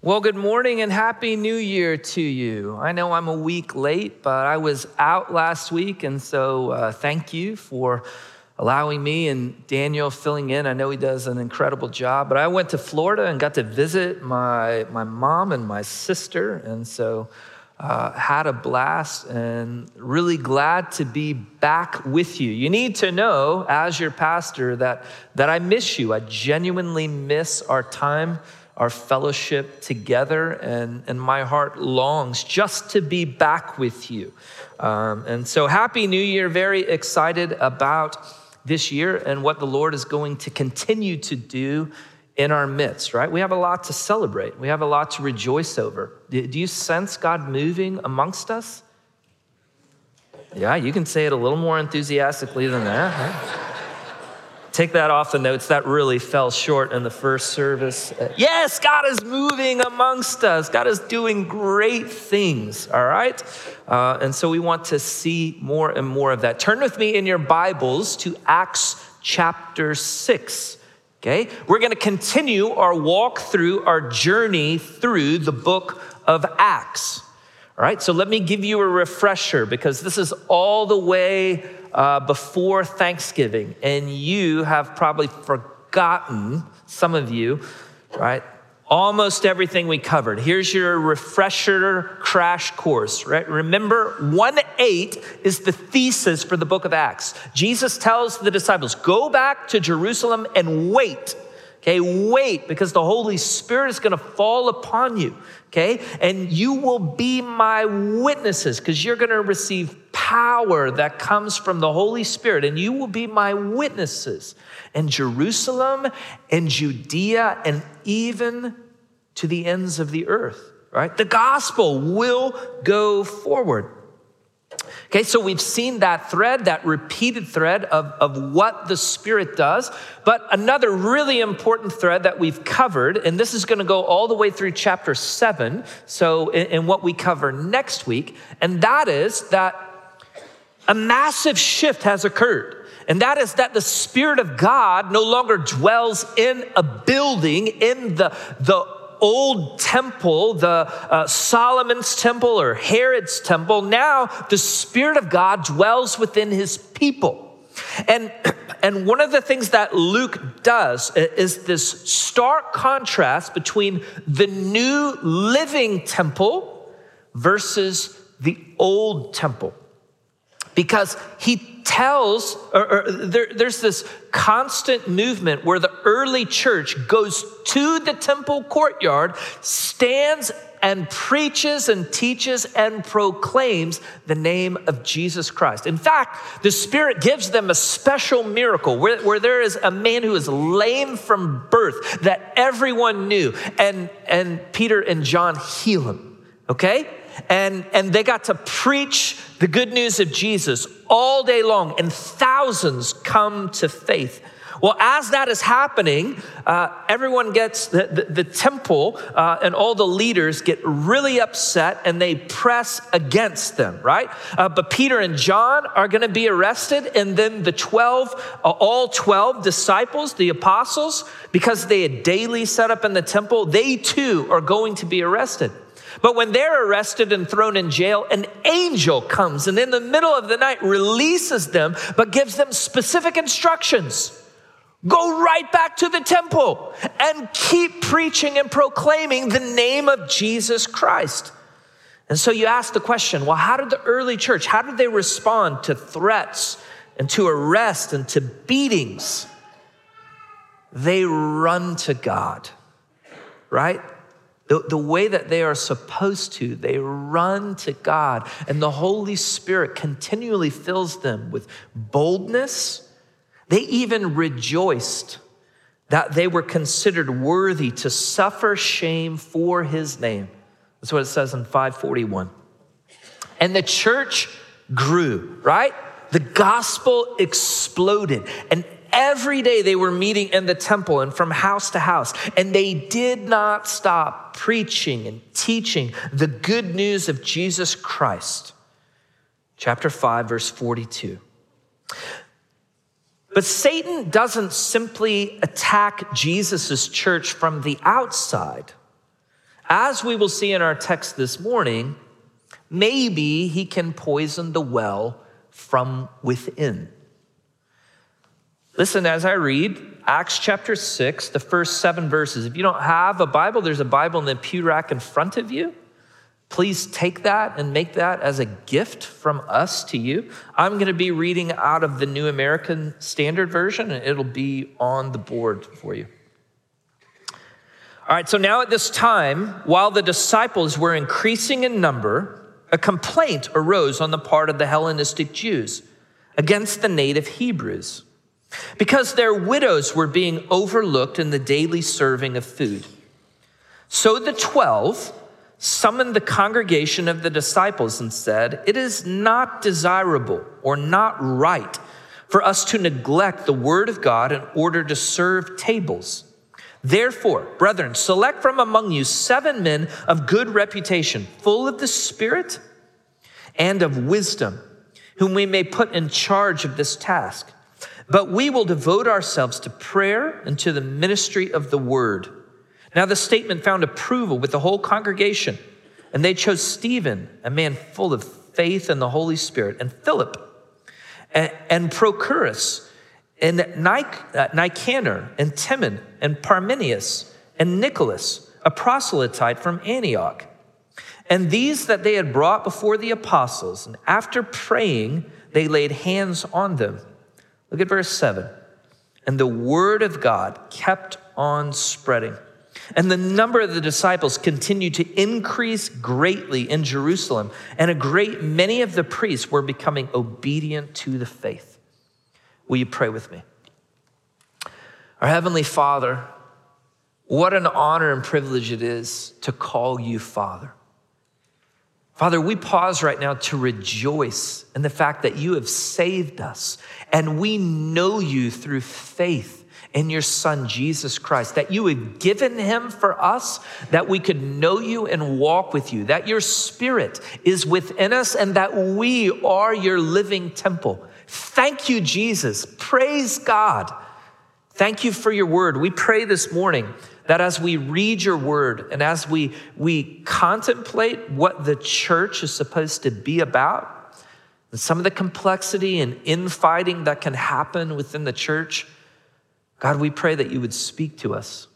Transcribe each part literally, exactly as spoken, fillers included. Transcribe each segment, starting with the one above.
Well, good morning and happy new year to you. I know I'm a week late, but I was out last week, and so uh, thank you for allowing me and Daniel filling in. I know he does an incredible job, but I went to Florida and got to visit my, my mom and my sister, and so uh, had a blast and really glad to be back with you. You need to know, as your pastor, that, that I miss you. I genuinely miss our time, our fellowship together, and, and my heart longs just to be back with you. Um, and so happy New Year, very excited about this year and what the Lord is going to continue to do in our midst, right? We have a lot to celebrate. We have a lot to rejoice over. Do, do you sense God moving amongst us? Yeah, you can say it a little more enthusiastically than that. Right? Take that off the notes. That really fell short in the first service. Yes, God is moving amongst us. God is doing great things, all right? Uh, and so we want to see more and more of that. Turn with me in your Bibles to Acts chapter six, okay? We're going to continue our walk through, our journey through the book of Acts, all right? So let me give you a refresher, because this is all the way Uh, before Thanksgiving, and you have probably forgotten, some of you, right, almost everything we covered. Here's your refresher crash course, right? Remember, one eight is the thesis for the book of Acts. Jesus tells the disciples, go back to Jerusalem and wait, okay? Wait, because the Holy Spirit is gonna fall upon you, okay? And you will be my witnesses, because you're gonna receive power that comes from the Holy Spirit, and you will be my witnesses in Jerusalem and Judea and even to the ends of the earth, right? The gospel will go forward. Okay, so we've seen that thread, that repeated thread of, of what the Spirit does, but another really important thread that we've covered, and this is gonna go all the way through chapter seven, so in, in what we cover next week, and that is that a massive shift has occurred. And that is that the Spirit of God no longer dwells in a building, in the, the old temple, the uh, Solomon's temple or Herod's temple. Now the Spirit of God dwells within his people. And, and one of the things that Luke does is this stark contrast between the new living temple versus the old temple. Because he tells, or, or there, there's this constant movement where the early church goes to the temple courtyard, stands and preaches and teaches and proclaims the name of Jesus Christ. In fact, the Spirit gives them a special miracle where, where there is a man who is lame from birth that everyone knew, and, and Peter and John heal him, okay? And, and they got to preach the good news of Jesus all day long, and thousands come to faith. Well, as that is happening, uh, everyone gets, the, the, the temple uh, and all the leaders get really upset, and they press against them, right? Uh, but Peter and John are gonna be arrested, and then the twelve, uh, all twelve disciples, the apostles, because they had daily set up in the temple, they too are going to be arrested. But when they're arrested and thrown in jail, an angel comes and in the middle of the night releases them, but gives them specific instructions. Go right back to the temple and keep preaching and proclaiming the name of Jesus Christ. And so you ask the question, well, how did the early church, how did they respond to threats and to arrest and to beatings? They run to God, right? The, the way that they are supposed to, they run to God, and the Holy Spirit continually fills them with boldness. They even rejoiced that they were considered worthy to suffer shame for his name. That's what it says in five forty-one. And the church grew, right? The gospel exploded, and every day they were meeting in the temple and from house to house, and they did not stop preaching and teaching the good news of Jesus Christ. Chapter five, verse forty-two. But Satan doesn't simply attack Jesus's church from the outside. As we will see in our text this morning, maybe he can poison the well from within. Listen as I read Acts chapter six, the first seven verses. If you don't have a Bible, there's a Bible in the pew rack in front of you. Please take that and make that as a gift from us to you. I'm going to be reading out of the New American Standard Version, and it'll be on the board for you. All right, so now at this time, while the disciples were increasing in number, a complaint arose on the part of the Hellenistic Jews against the native Hebrews, because their widows were being overlooked in the daily serving of food. So the twelve summoned the congregation of the disciples and said, "It is not desirable or not right for us to neglect the word of God in order to serve tables. Therefore, brethren, select from among you seven men of good reputation, full of the Spirit and of wisdom, whom we may put in charge of this task. But we will devote ourselves to prayer and to the ministry of the word." Now the statement found approval with the whole congregation, and they chose Stephen, a man full of faith and the Holy Spirit, and Philip, and, and Prochorus, and Nicanor, and Timon, and Parmenius, and Nicholas, a proselyte from Antioch. And these that they had brought before the apostles, and after praying, they laid hands on them. Look at verse seven. And the word of God kept on spreading, and the number of the disciples continued to increase greatly in Jerusalem, and a great many of the priests were becoming obedient to the faith. Will you pray with me? Our Heavenly Father, what an honor and privilege it is to call you Father. Father, we pause right now to rejoice in the fact that you have saved us, and we know you through faith in your Son, Jesus Christ, that you had given him for us, that we could know you and walk with you, that your Spirit is within us, and that we are your living temple. Thank you, Jesus. Praise God. Thank you for your word. We pray this morning that as we read your word and as we, we contemplate what the church is supposed to be about, and some of the complexity and infighting that can happen within the church, God, we pray that you would speak to us.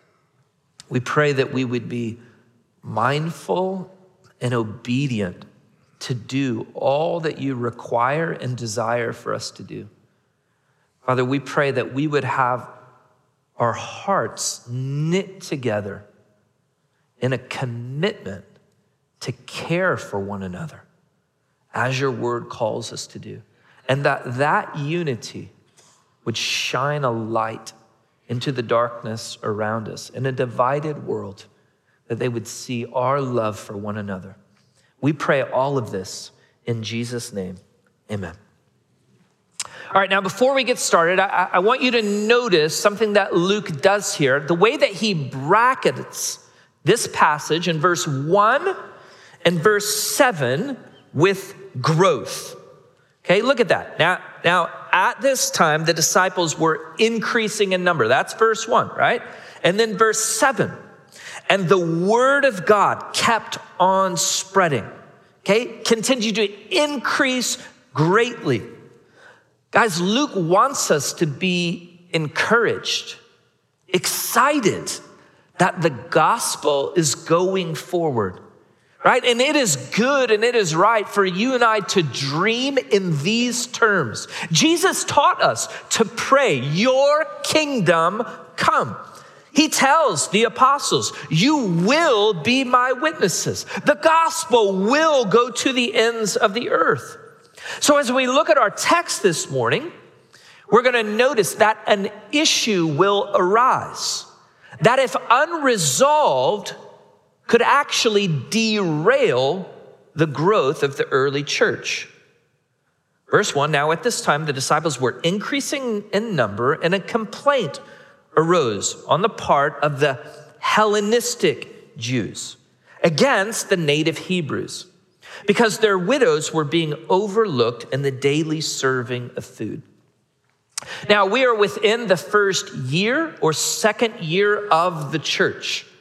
We pray that we would be mindful and obedient to do all that you require and desire for us to do. Father, we pray that we would have our hearts knit together in a commitment to care for one another as your word calls us to do. And that that unity would shine a light into the darkness around us in a divided world, that they would see our love for one another. We pray all of this in Jesus' name, amen. All right, now before we get started, I, I want you to notice something that Luke does here. The way that he brackets this passage in verse one and verse seven with growth. Okay, look at that. Now, now at this time, the disciples were increasing in number. That's verse one, right? And then verse seven, and the word of God kept on spreading. Okay, continued to increase greatly. Guys, Luke wants us to be encouraged, excited that the gospel is going forward, right? And it is good and it is right for you and I to dream in these terms. Jesus taught us to pray, your kingdom come. He tells the apostles, you will be my witnesses. The gospel will go to the ends of the earth. So as we look at our text this morning, we're going to notice that an issue will arise that, if unresolved, could actually derail the growth of the early church. Verse one, now at this time, the disciples were increasing in number, and a complaint arose on the part of the Hellenistic Jews against the native Hebrews, because their widows were being overlooked in the daily serving of food. Now, we are within the first year or second year of the church.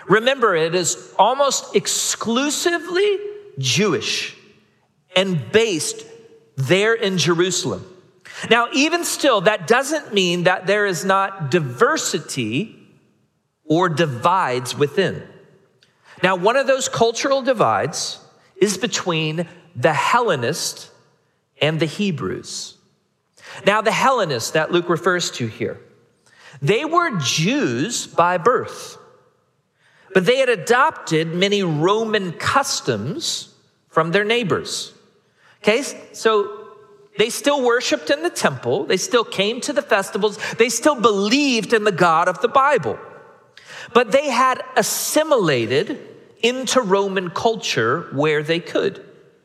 Remember, it is almost exclusively Jewish and based there in Jerusalem. Now, even still, that doesn't mean that there is not diversity or divides within. Now, one of those cultural divides is between the Hellenists and the Hebrews. Now, the Hellenists that Luke refers to here, they were Jews by birth, but they had adopted many Roman customs from their neighbors. Okay, so they still worshiped in the temple. They still came to the festivals. They still believed in the God of the Bible. But they had assimilated into Roman culture where they could.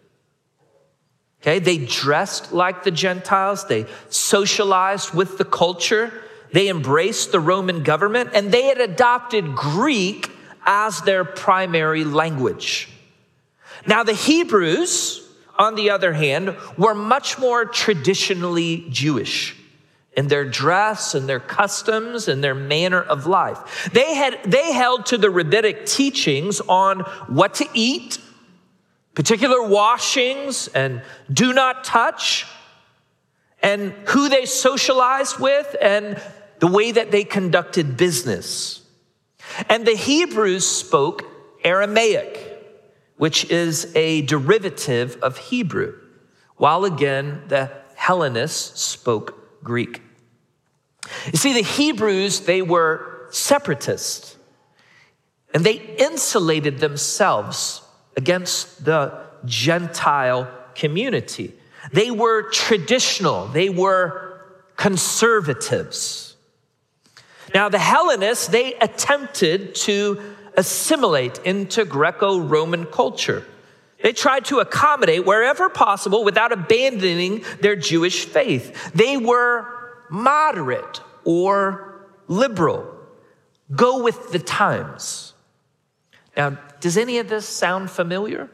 Okay, they dressed like the Gentiles. They socialized with the culture. They embraced the Roman government, and they had adopted Greek as their primary language. Now, the Hebrews, on the other hand, were much more traditionally Jewish in their dress and their customs and their manner of life. They had they held to the rabbinic teachings on what to eat, particular washings, and do not touch, and who they socialized with, and the way that they conducted business. And the Hebrews spoke Aramaic, which is a derivative of Hebrew, while again, the Hellenists spoke Greek. You see, the Hebrews, they were separatists, and they insulated themselves against the Gentile community. They were traditional. They were conservatives. Now, the Hellenists, they attempted to assimilate into Greco-Roman culture. They tried to accommodate wherever possible without abandoning their Jewish faith. They were moderate or liberal. Go with the times. Now, does any of this sound familiar?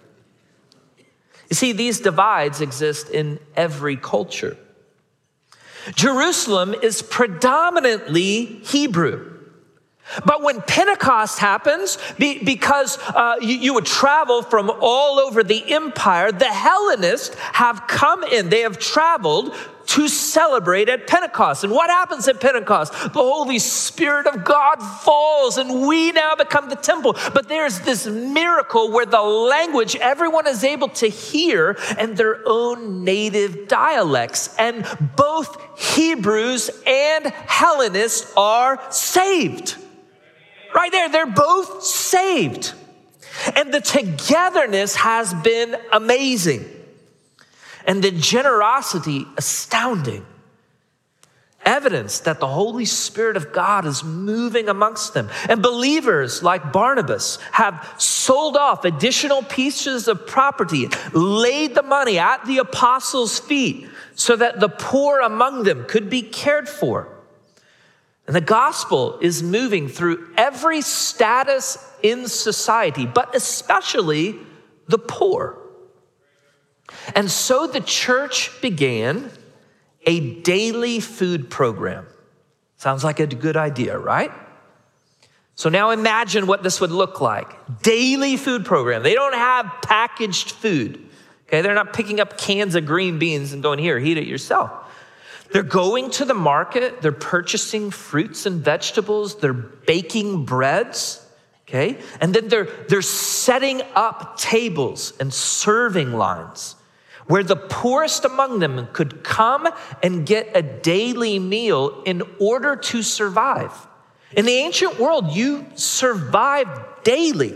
You see, these divides exist in every culture. Jerusalem is predominantly Hebrew. But when Pentecost happens, be, because uh, you, you would travel from all over the empire, the Hellenists have come in. They have traveled to celebrate at Pentecost. And what happens at Pentecost? The Holy Spirit of God falls, and we now become the temple. But there's this miracle where the language everyone is able to hear in their own native dialects. And both Hebrews and Hellenists are saved. Right there, they're both saved. And the togetherness has been amazing. And the generosity astounding. Evidence that the Holy Spirit of God is moving amongst them. And believers like Barnabas have sold off additional pieces of property, laid the money at the apostles' feet so that the poor among them could be cared for. And the gospel is moving through every status in society, but especially the poor. And so the church began a daily food program. Sounds like a good idea, right? So now imagine what this would look like. Daily food program. They don't have packaged food. Okay, they're not picking up cans of green beans and going, here, eat it yourself. They're going to the market, they're purchasing fruits and vegetables, they're baking breads, okay? And then they're, they're setting up tables and serving lines where the poorest among them could come and get a daily meal in order to survive. In the ancient world, you survived daily.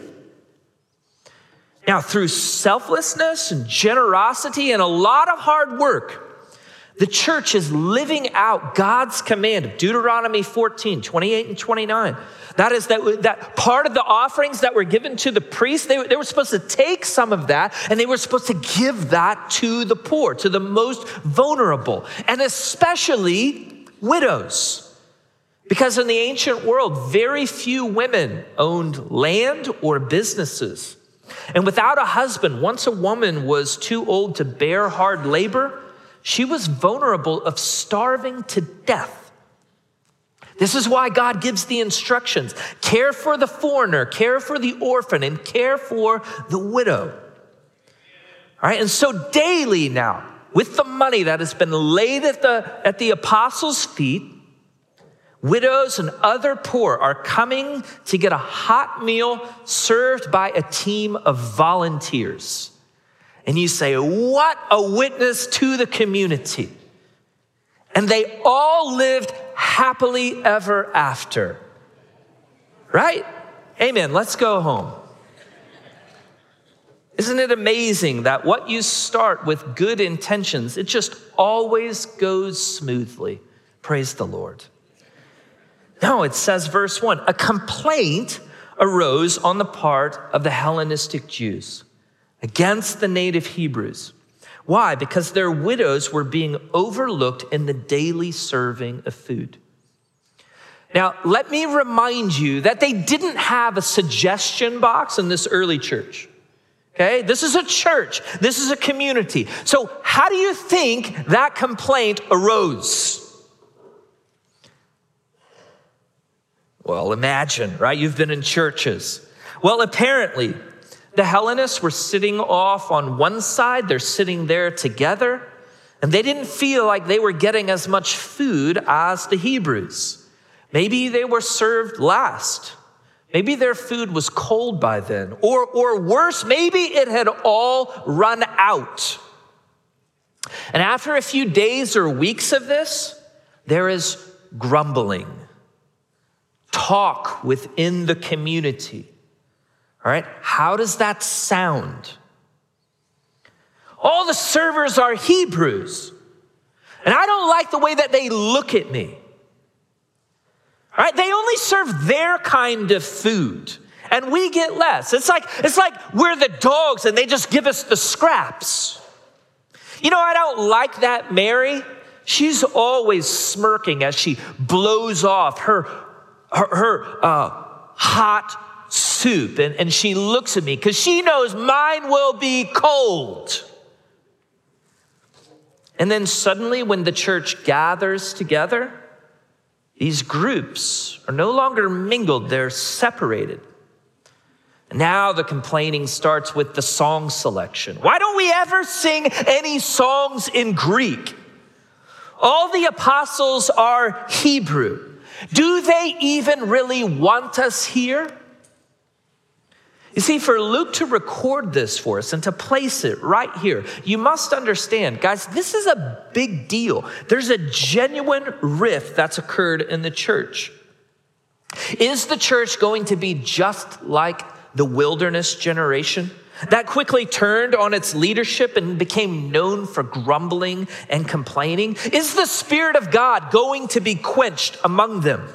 Now, through selflessness and generosity and a lot of hard work, the church is living out God's command of Deuteronomy fourteen, twenty-eight and twenty-nine. That is that, that part of the offerings that were given to the priests, they, they were supposed to take some of that and they were supposed to give that to the poor, to the most vulnerable, and especially widows. Because in the ancient world, very few women owned land or businesses. And without a husband, once a woman was too old to bear hard labor, she was vulnerable of starving to death. This is why God gives the instructions. Care for the foreigner, care for the orphan, and care for the widow. All right, and so daily now, with the money that has been laid at the, at the apostles' feet, widows and other poor are coming to get a hot meal served by a team of volunteers. And you say, what a witness to the community. And they all lived happily ever after. Right? Amen. Let's go home. Isn't it amazing that what you start with good intentions, it just always goes smoothly? Praise the Lord. No, it says, verse one, a complaint arose on the part of the Hellenistic Jews against the native Hebrews. Why? Because their widows were being overlooked in the daily serving of food. Now, let me remind you that they didn't have a suggestion box in this early church. Okay, this is a church. This is a community. So how do you think that complaint arose? Well, imagine, right? You've been in churches. Well, apparently, the Hellenists were sitting off on one side. They're sitting there together, and they didn't feel like they were getting as much food as the Hebrews. Maybe they were served last. Maybe their food was cold by then. Or, or worse, maybe it had all run out. And after a few days or weeks of this, there is grumbling, talk within the community. All right, how does that sound? All the servers are Hebrews, and I don't like the way that they look at me. All right, they only serve their kind of food, and we get less. It's like, it's like we're the dogs, and they just give us the scraps. You know, I don't like that Mary. She's always smirking as she blows off her, her, her uh, hot soup, and, and she looks at me because she knows mine will be cold. And then suddenly when the church gathers together, these groups are no longer mingled, they're separated. And now the complaining starts with the song selection. Why don't we ever sing any songs in Greek? All the apostles are Hebrew. Do they even really want us here? You see, for Luke to record this for us and to place it right here, you must understand, guys, this is a big deal. There's a genuine rift that's occurred in the church. Is the church going to be just like the wilderness generation that quickly turned on its leadership and became known for grumbling and complaining? Is the Spirit of God going to be quenched among them?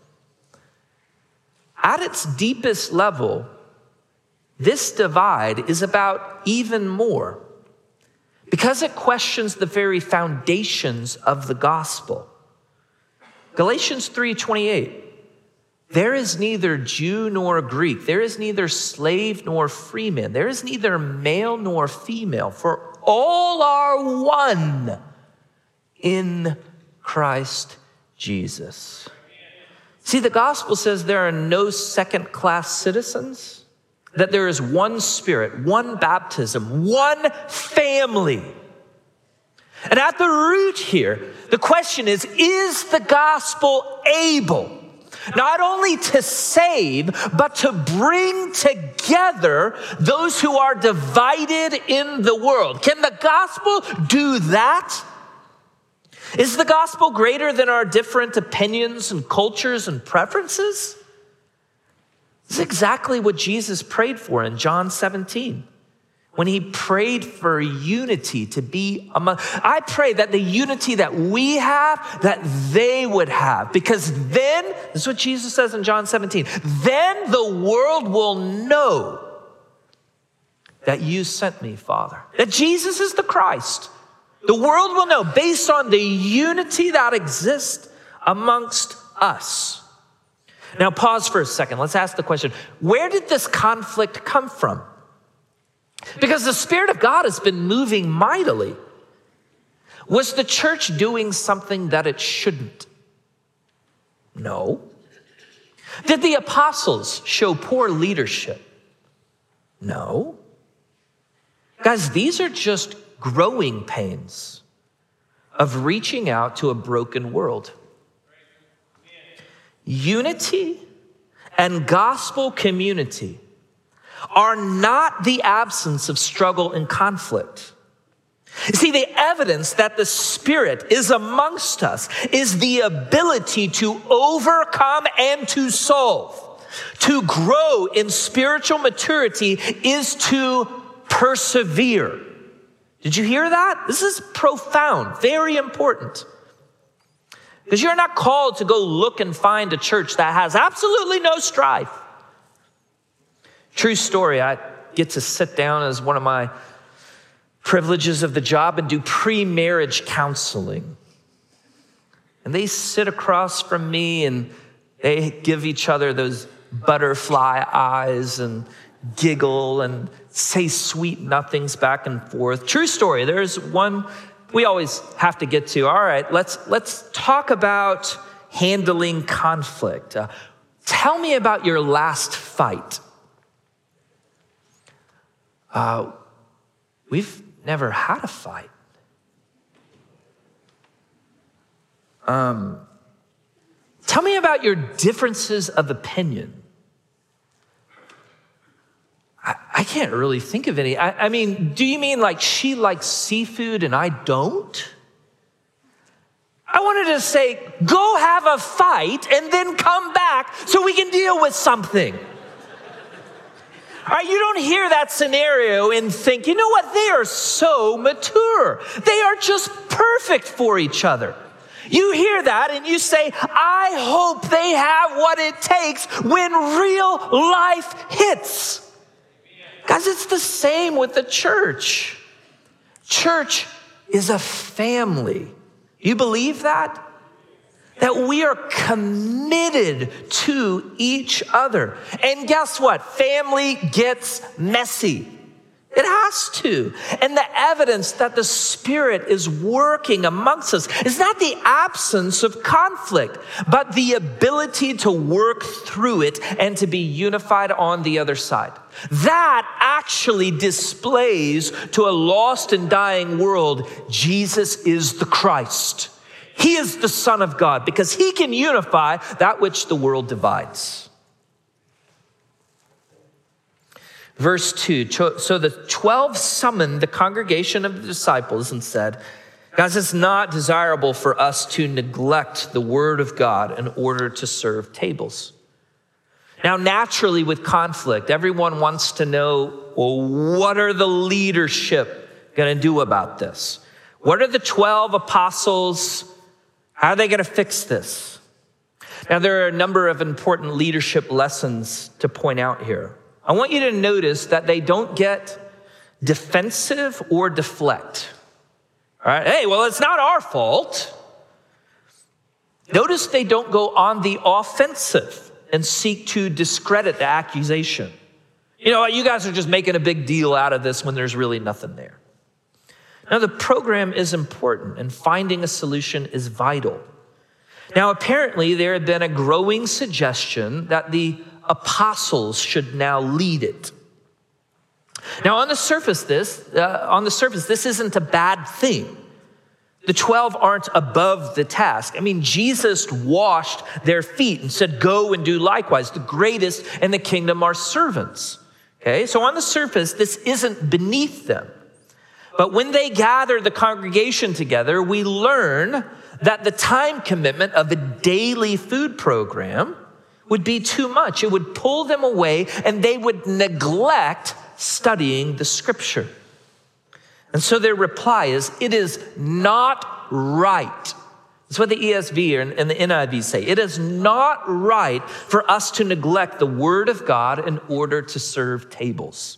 At its deepest level, this divide is about even more because it questions the very foundations of the gospel. Galatians three twenty-eight, there is neither Jew nor Greek, there is neither slave nor free man, there is neither male nor female, for all are one in Christ Jesus. See, the gospel says there are no second-class citizens, that there is one Spirit, one baptism, one family. And at the root here, the question is, is the gospel able not only to save, but to bring together those who are divided in the world? Can the gospel do that? Is the gospel greater than our different opinions and cultures and preferences? This is exactly what Jesus prayed for in John seventeen. When he prayed for unity to be among, I pray that the unity that we have, that they would have. Because then, this is what Jesus says in John seventeen, then the world will know that you sent me, Father. That Jesus is the Christ. The world will know based on the unity that exists amongst us. Now pause for a second. Let's ask the question, where did this conflict come from? Because the Spirit of God has been moving mightily. Was the church doing something that it shouldn't? No. Did the apostles show poor leadership? No. Guys, these are just growing pains of reaching out to a broken world. Unity and gospel community are not the absence of struggle and conflict. You see, the evidence that the Spirit is amongst us is the ability to overcome and to solve. To grow in spiritual maturity is to persevere. Did you hear that? This is profound, very important. Because you're not called to go look and find a church that has absolutely no strife. True story, I get to sit down as one of my privileges of the job and do pre-marriage counseling. And they sit across from me and they give each other those butterfly eyes and giggle and say sweet nothings back and forth. True story, there's one we always have to get to. All right, let's, let's talk about handling conflict. Uh, tell me about your last fight. Uh, we've never had a fight. Um, tell me about your differences of opinion. I, I can't really think of any. I, I mean, do you mean like she likes seafood and I don't? I wanted to say, go have a fight and then come back so we can deal with something. All right, you don't hear that scenario and think, you know what? They are so mature. They are just perfect for each other. You hear that and you say, I hope they have what it takes when real life hits. Guys, it's the same with the church. Church is a family. You believe that? That we are committed to each other. And guess what? Family gets messy. It has to. And the evidence that the Spirit is working amongst us is not the absence of conflict, but the ability to work through it and to be unified on the other side. That actually displays to a lost and dying world, Jesus is the Christ. He is the Son of God because he can unify that which the world divides. Verse two, so the twelve summoned the congregation of the disciples and said, guys, it's not desirable for us to neglect the word of God in order to serve tables. Now, naturally with conflict, everyone wants to know, well, what are the leadership going to do about this? What are the twelve apostles? How are they going to fix this? Now, there are a number of important leadership lessons to point out here. I want you to notice that they don't get defensive or deflect. All right, hey, well, it's not our fault. Notice they don't go on the offensive and seek to discredit the accusation. You know, you guys are just making a big deal out of this when there's really nothing there. Now, the program is important and finding a solution is vital. Now, apparently, there had been a growing suggestion that the apostles should now lead it. Now, on the surface, this uh, on the surface, this isn't a bad thing. The twelve aren't above the task. I mean, Jesus washed their feet and said, "Go and do likewise. The greatest in the kingdom are servants." Okay, so on the surface, this isn't beneath them. But when they gather the congregation together, we learn that the time commitment of a daily food program would be too much. It would pull them away and they would neglect studying the scripture. And so their reply is, it is not right. That's what the E S V and the N I V say. It is not right for us to neglect the word of God in order to serve tables.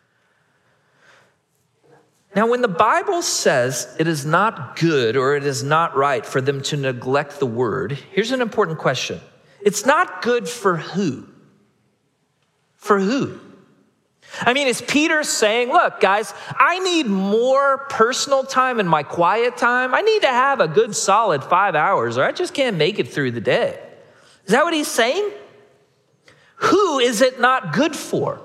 Now, when the Bible says it is not good or it is not right for them to neglect the word, here's an important question. It's not good for who? For who? I mean, is Peter saying, look, guys, I need more personal time in my quiet time. I need to have a good solid five hours or I just can't make it through the day. Is that what he's saying? Who is it not good for?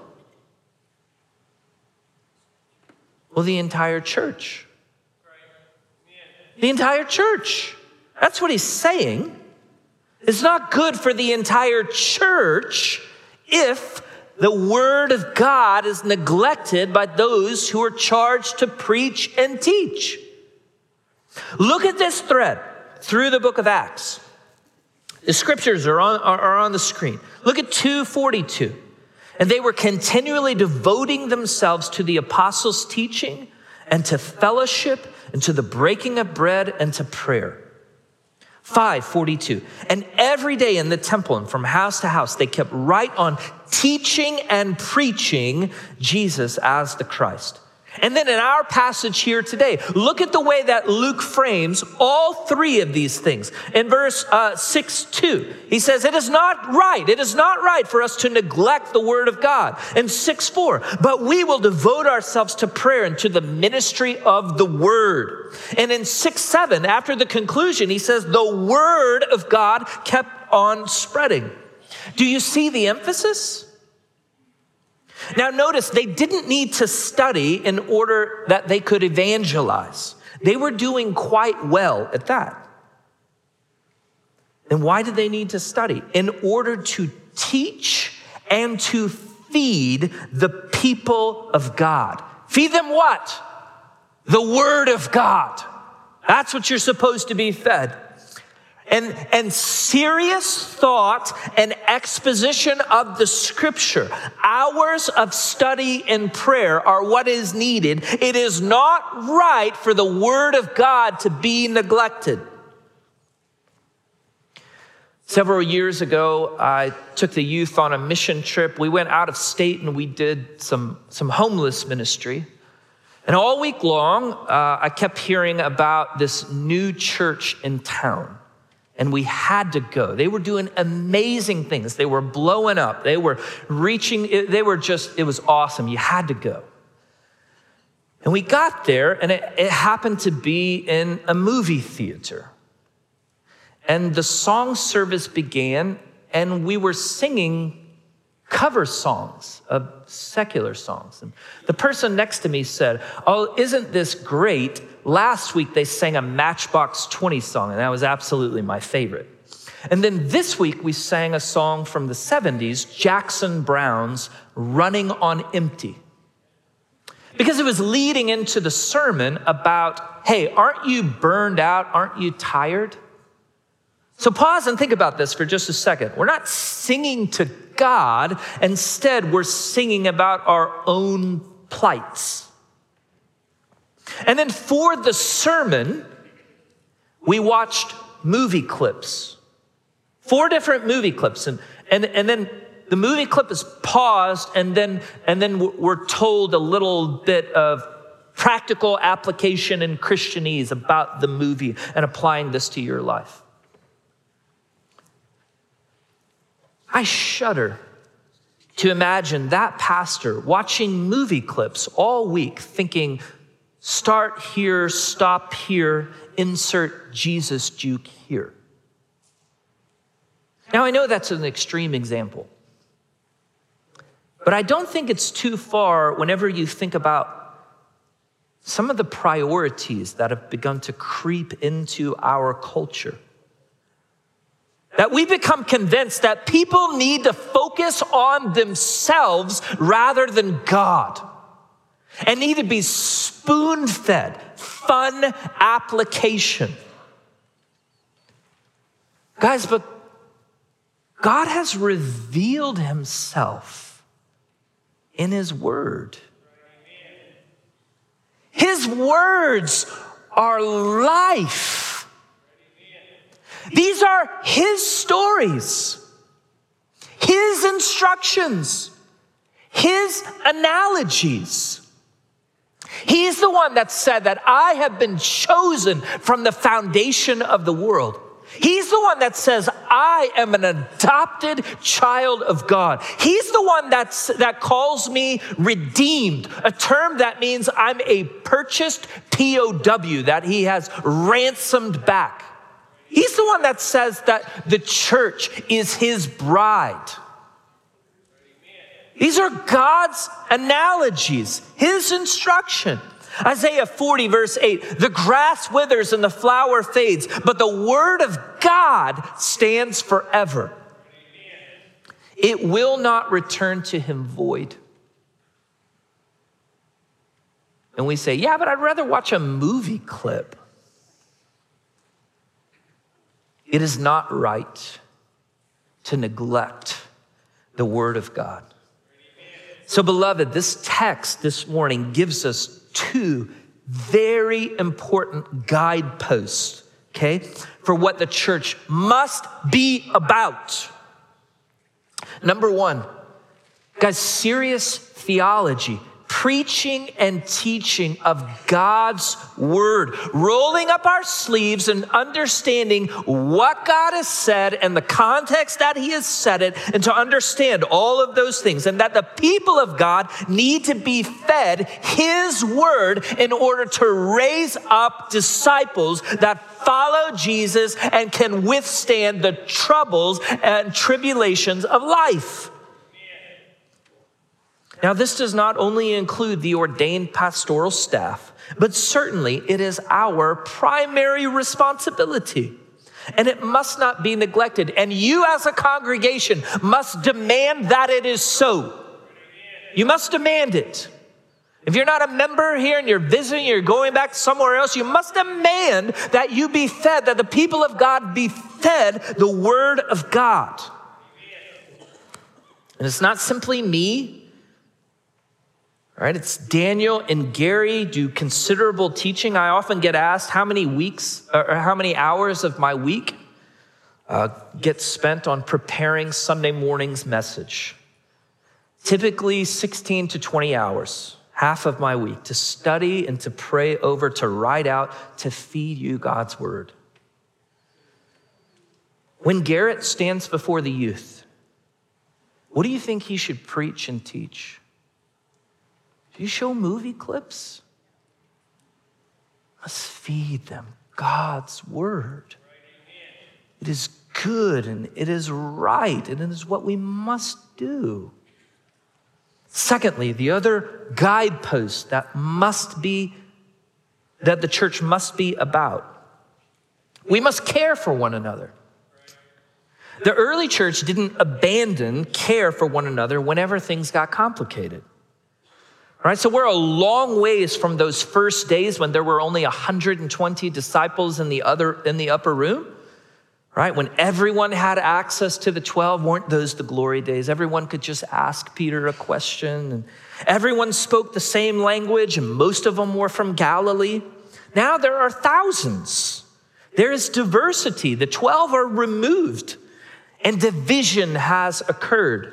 Well, the entire church. The entire church. That's what he's saying. It's not good for the entire church if the word of God is neglected by those who are charged to preach and teach. Look at this thread through the book of Acts. The scriptures are on, are on the screen. Look at two forty-two. And they were continually devoting themselves to the apostles' teaching and to fellowship and to the breaking of bread and to prayer. five forty-two. And every day in the temple and from house to house, they kept right on teaching and preaching Jesus as the Christ. And then in our passage here today, look at the way that Luke frames all three of these things. In verse uh, six two, he says, it is not right. It is not right for us to neglect the word of God. In six four, but we will devote ourselves to prayer and to the ministry of the word. And in six seven, after the conclusion, he says, the word of God kept on spreading. Do you see the emphasis? Now notice, they didn't need to study in order that they could evangelize. They were doing quite well at that. And why did they need to study? In order to teach and to feed the people of God. Feed them what? The word of God. That's what you're supposed to be fed. And, and serious thought and exposition of the scripture. Hours of study and prayer are what is needed. It is not right for the word of God to be neglected. Several years ago, I took the youth on a mission trip. We went out of state and we did some, some homeless ministry. And all week long, uh, I kept hearing about this new church in town. And we had to go. They were doing amazing things. They were blowing up. They were reaching, they were just, it was awesome. You had to go. And we got there, and it, it happened to be in a movie theater. And the song service began, and we were singing cover songs of secular songs. And the person next to me said, oh, isn't this great? Last week, they sang a Matchbox twenty song, and that was absolutely my favorite. And then this week, we sang a song from the seventies, Jackson Browne's Running on Empty. Because it was leading into the sermon about, hey, aren't you burned out? Aren't you tired? So pause and think about this for just a second. We're not singing to God. Instead, we're singing about our own plights. And then for the sermon, we watched movie clips, four different movie clips. And, and, and then the movie clip is paused, and then, and then we're told a little bit of practical application in Christianese about the movie and applying this to your life. I shudder to imagine that pastor watching movie clips all week thinking, start here, stop here, insert Jesus juke here. Now, I know that's an extreme example, but I don't think it's too far whenever you think about some of the priorities that have begun to creep into our culture. That we become convinced that people need to focus on themselves rather than God, and need to be spoon-fed, fun application. Guys, but God has revealed himself in his word. His words are life. These are his stories, his instructions, his analogies. He's the one that said that I have been chosen from the foundation of the world. He's the one that says, I am an adopted child of God. He's the one that's, that calls me redeemed, a term that means I'm a purchased P O W, that he has ransomed back. He's the one that says that the church is his bride. These are God's analogies, his instruction. Isaiah forty, verse eight, the grass withers and the flower fades, but the word of God stands forever. It will not return to him void. And we say, yeah, but I'd rather watch a movie clip. It is not right to neglect the word of God. So, beloved, this text this morning gives us two very important guideposts, okay, for what the church must be about. Number one, guys, serious theology, preaching and teaching of God's word, rolling up our sleeves and understanding what God has said and the context that he has said it, and to understand all of those things, and that the people of God need to be fed his word in order to raise up disciples that follow Jesus and can withstand the troubles and tribulations of life. Now, this does not only include the ordained pastoral staff, but certainly it is our primary responsibility, and it must not be neglected. And you as a congregation must demand that it is so. You must demand it. If you're not a member here and you're visiting, you're going back somewhere else, you must demand that you be fed, that the people of God be fed the word of God. And it's not simply me. All right, it's Daniel and Gary do considerable teaching. I often get asked how many weeks or how many hours of my week uh, get spent on preparing Sunday morning's message. Typically sixteen to twenty hours, half of my week, to study and to pray over, to write out, to feed you God's word. When Garrett stands before the youth, what do you think he should preach and teach? Do you show movie clips? Let's feed them God's word. It is good and it is right and it is what we must do. Secondly, the other guidepost that must be, that the church must be about, we must care for one another. The early church didn't abandon care for one another whenever things got complicated. All right, so we're a long ways from those first days when there were only one hundred twenty disciples in the other in the upper room, right? When everyone had access to the twelve, weren't those the glory days? Everyone could just ask Peter a question, and everyone spoke the same language, and most of them were from Galilee. Now there are thousands. There is diversity. The twelve are removed, and division has occurred.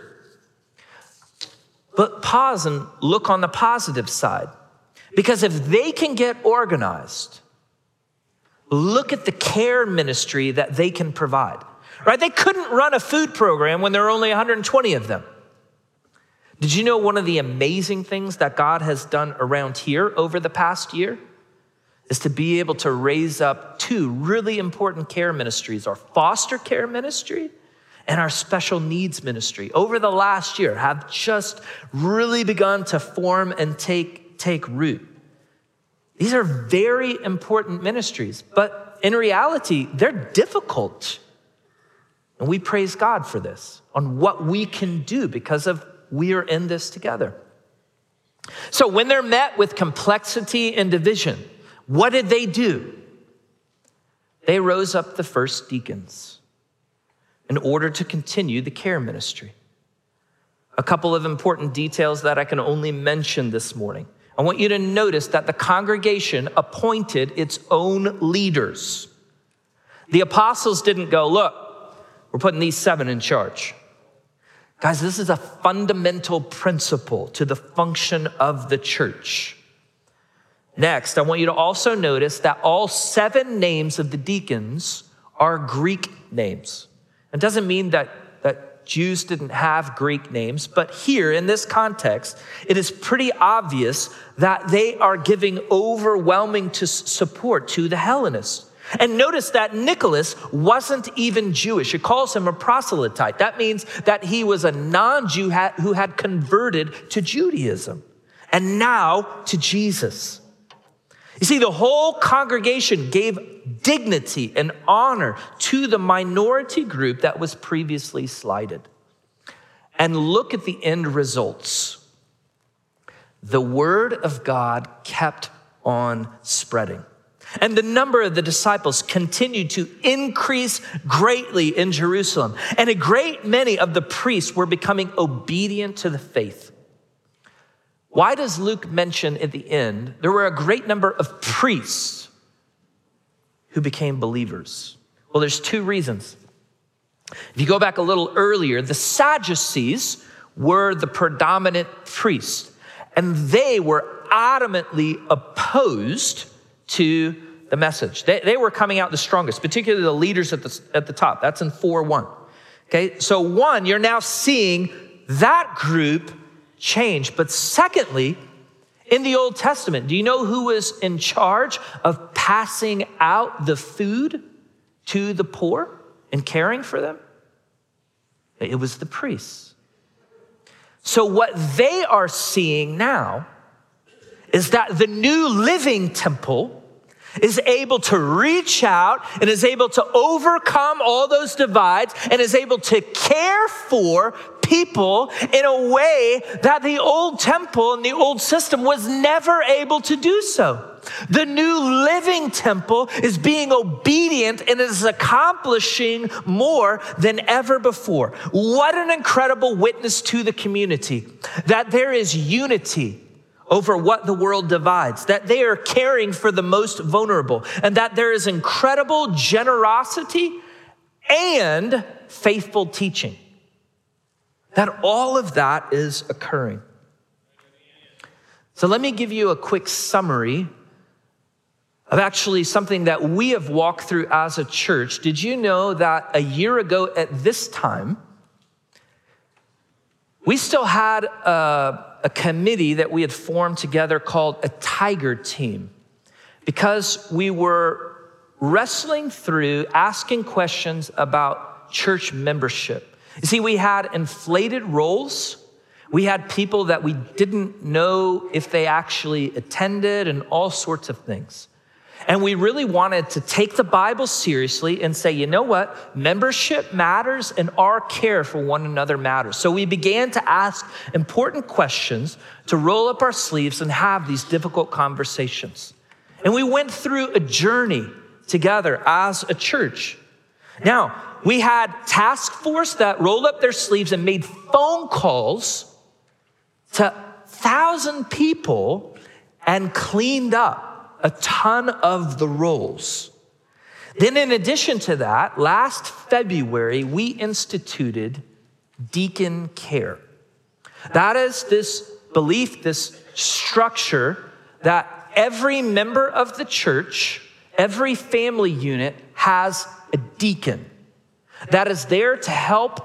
But pause and look on the positive side. Because if they can get organized, look at the care ministry that they can provide. Right? They couldn't run a food program when there were only one hundred twenty of them. Did you know one of the amazing things that God has done around here over the past year is to be able to raise up two really important care ministries, our foster care ministry and our special needs ministry, over the last year have just really begun to form and take, take root. These are very important ministries, but in reality, they're difficult. And we praise God for this, on what we can do because of we are in this together. So when they're met with complexity and division, what did they do? They rose up the first deacons in order to continue the care ministry. A couple of important details that I can only mention this morning. I want you to notice that the congregation appointed its own leaders. The apostles didn't go, look, we're putting these seven in charge. Guys, this is a fundamental principle to the function of the church. Next, I want you to also notice that all seven names of the deacons are Greek names. It doesn't mean that, that Jews didn't have Greek names, but here in this context, it is pretty obvious that they are giving overwhelming to support to the Hellenists. And notice that Nicholas wasn't even Jewish. It calls him a proselyte. That means that he was a non-Jew who had converted to Judaism and now to Jesus. You see, the whole congregation gave dignity and honor to the minority group that was previously slighted. And look at the end results. The word of God kept on spreading. And the number of the disciples continued to increase greatly in Jerusalem. And a great many of the priests were becoming obedient to the faith. Why does Luke mention at the end, there were a great number of priests who became believers? Well, there's two reasons. If you go back a little earlier, the Sadducees were the predominant priests, and they were adamantly opposed to the message. They, they were coming out the strongest, particularly the leaders at the, at the top. That's in four one. Okay, so one, you're now seeing that group change. But secondly, in the Old Testament, do you know who was in charge of passing out the food to the poor and caring for them? It was the priests. So what they are seeing now is that the new living temple is able to reach out and is able to overcome all those divides and is able to care for people in a way that the old temple and the old system was never able to do so. The new living temple is being obedient and is accomplishing more than ever before. What an incredible witness to the community that there is unity over what the world divides, that they are caring for the most vulnerable, and that there is incredible generosity and faithful teaching. That all of that is occurring. So let me give you a quick summary of actually something that we have walked through as a church. Did you know that a year ago at this time, we still had a a committee that we had formed together called a Tiger Team, because we were wrestling through asking questions about church membership. You see, we had inflated roles. We had people that we didn't know if they actually attended and all sorts of things. And we really wanted to take the Bible seriously and say, you know what? Membership matters and our care for one another matters. So we began to ask important questions, to roll up our sleeves and have these difficult conversations. And we went through a journey together as a church. Now, we had task force that rolled up their sleeves and made phone calls to thousand people and cleaned up a ton of the roles. Then in addition to that, last February, we instituted deacon care. That is this belief, this structure that every member of the church, every family unit has a deacon that is there to help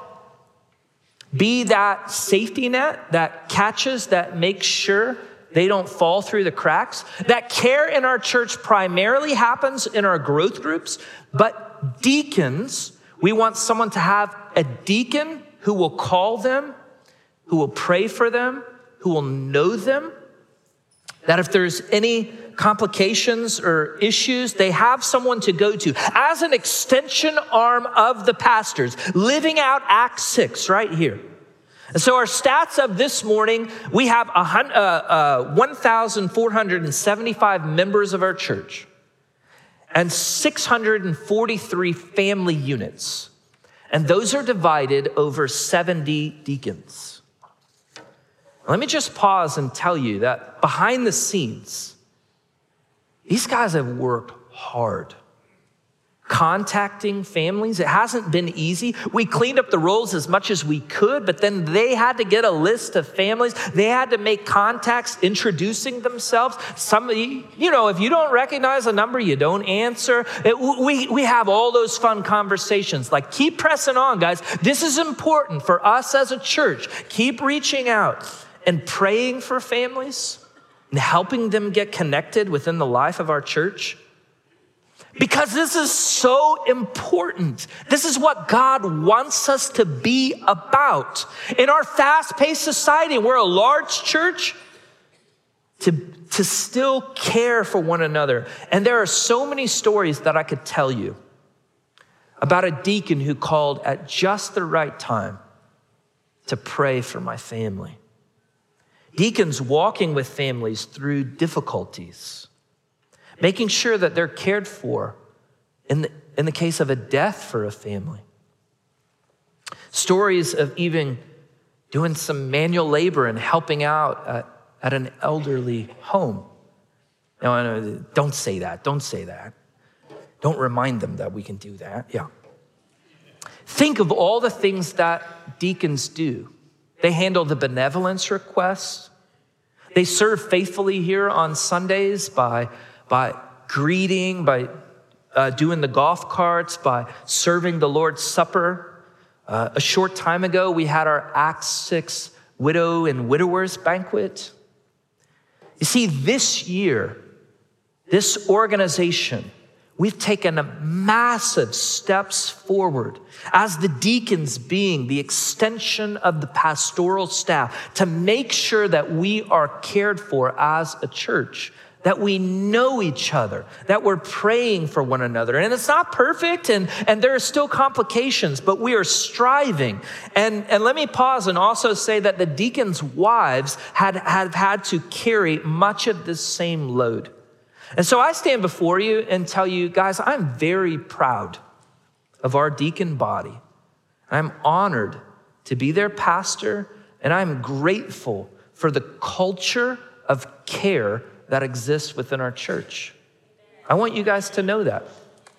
be that safety net that catches, that makes sure they don't fall through the cracks. That care in our church primarily happens in our growth groups, but deacons, we want someone to have a deacon who will call them, who will pray for them, who will know them, that if there's any complications or issues, they have someone to go to as an extension arm of the pastors, living out Acts six right here. And so our stats of this morning, we have uh, uh, one thousand four hundred seventy-five members of our church and six hundred forty-three family units. And those are divided over seventy deacons. Let me just pause and tell you that behind the scenes, these guys have worked hard. Contacting families, it hasn't been easy. We cleaned up the roles as much as we could, but then they had to get a list of families. They had to make contacts introducing themselves. Somebody, you know, if you don't recognize a number, you don't answer. It, we, we have all those fun conversations. Like, keep pressing on, guys. This is important for us as a church. Keep reaching out and praying for families and helping them get connected within the life of our church. Because this is so important. This is what God wants us to be about. In our fast-paced society, we're a large church, to, to still care for one another. And there are so many stories that I could tell you about a deacon who called at just the right time to pray for my family. Deacons walking with families through difficulties, making sure that they're cared for in the, in the case of a death for a family. Stories of even doing some manual labor and helping out at, at an elderly home. Now, don't say that, don't say that. Don't remind them that we can do that, yeah. Think of all the things that deacons do. They handle the benevolence requests. They serve faithfully here on Sundays by by greeting, by uh, doing the golf carts, by serving the Lord's Supper. Uh, a short time ago, we had our Acts six Widow and Widowers banquet. You see, this year, this organization, we've taken massive steps forward as the deacons being the extension of the pastoral staff to make sure that we are cared for as a church, that we know each other, that we're praying for one another. And it's not perfect, and, and there are still complications, but we are striving. And, and let me pause and also say that the deacons' wives had, had had to carry much of this same load. And so I stand before you and tell you, guys, I'm very proud of our deacon body. I'm honored to be their pastor, and I'm grateful for the culture of care that exists within our church. I want you guys to know that.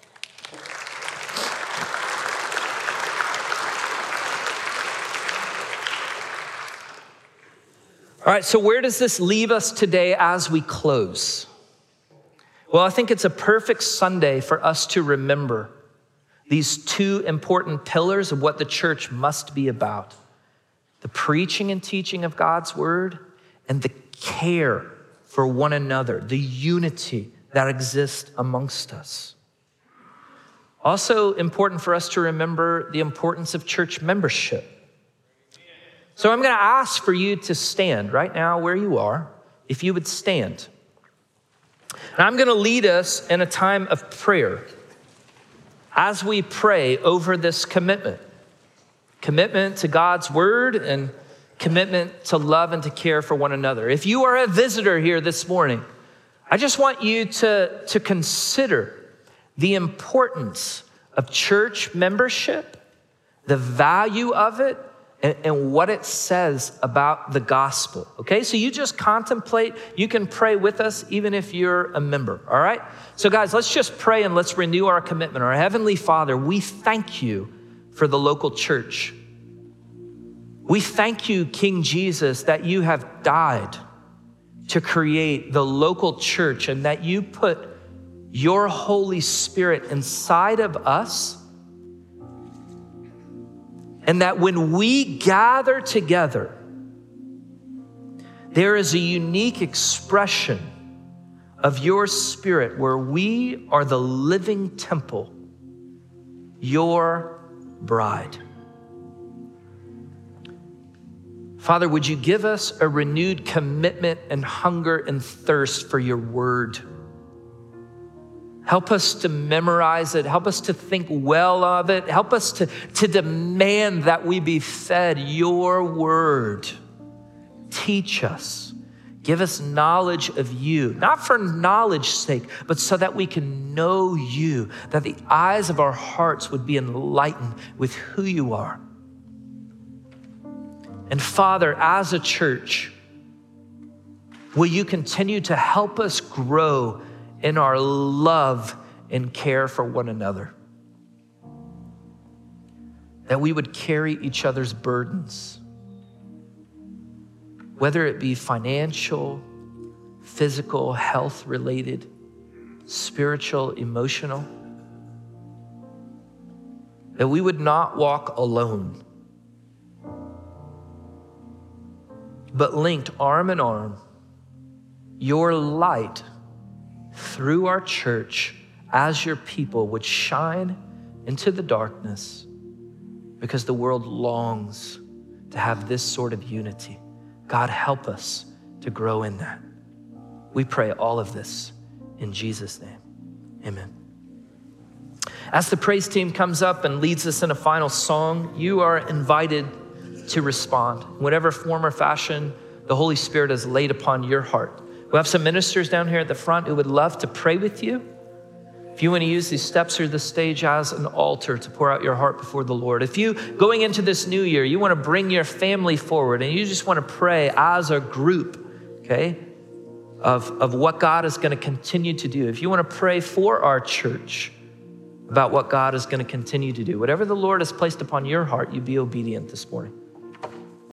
All right, so where does this leave us today as we close? Well, I think it's a perfect Sunday for us to remember these two important pillars of what the church must be about: the preaching and teaching of God's word and the care for one another, the unity that exists amongst us. Also important for us to remember the importance of church membership. So I'm going to ask for you to stand right now where you are, if you would stand. And I'm going to lead us in a time of prayer as we pray over this commitment. Commitment to God's word and commitment to love and to care for one another. If you are a visitor here this morning, I just want you to, to consider the importance of church membership, the value of it, and, and what it says about the gospel. Okay, so you just contemplate. You can pray with us even if you're a member, all right? So guys, let's just pray and let's renew our commitment. Our Heavenly Father, we thank you for the local church. We thank you, King Jesus, that you have died to create the local church and that you put your Holy Spirit inside of us. And that when we gather together, there is a unique expression of your Spirit where we are the living temple, your bride. Father, would you give us a renewed commitment and hunger and thirst for your word? Help us to memorize it. Help us to think well of it. Help us to, to demand that we be fed your word. Teach us. Give us knowledge of you, not for knowledge's sake, but so that we can know you, that the eyes of our hearts would be enlightened with who you are. And Father, as a church, will you continue to help us grow in our love and care for one another? That we would carry each other's burdens, whether it be financial, physical, health-related, spiritual, emotional. That we would not walk alone, but linked arm in arm, your light through our church as your people would shine into the darkness, because the world longs to have this sort of unity. God, help us to grow in that. We pray all of this in Jesus' name, amen. As the praise team comes up and leads us in a final song, you are invited to respond. In whatever form or fashion the Holy Spirit has laid upon your heart. We have some ministers down here at the front who would love to pray with you. If you want to use these steps or the stage as an altar to pour out your heart before the Lord. If you, going into this new year, you want to bring your family forward and you just want to pray as a group, okay, of, of what God is going to continue to do. If you want to pray for our church about what God is going to continue to do, whatever the Lord has placed upon your heart, you be obedient this morning.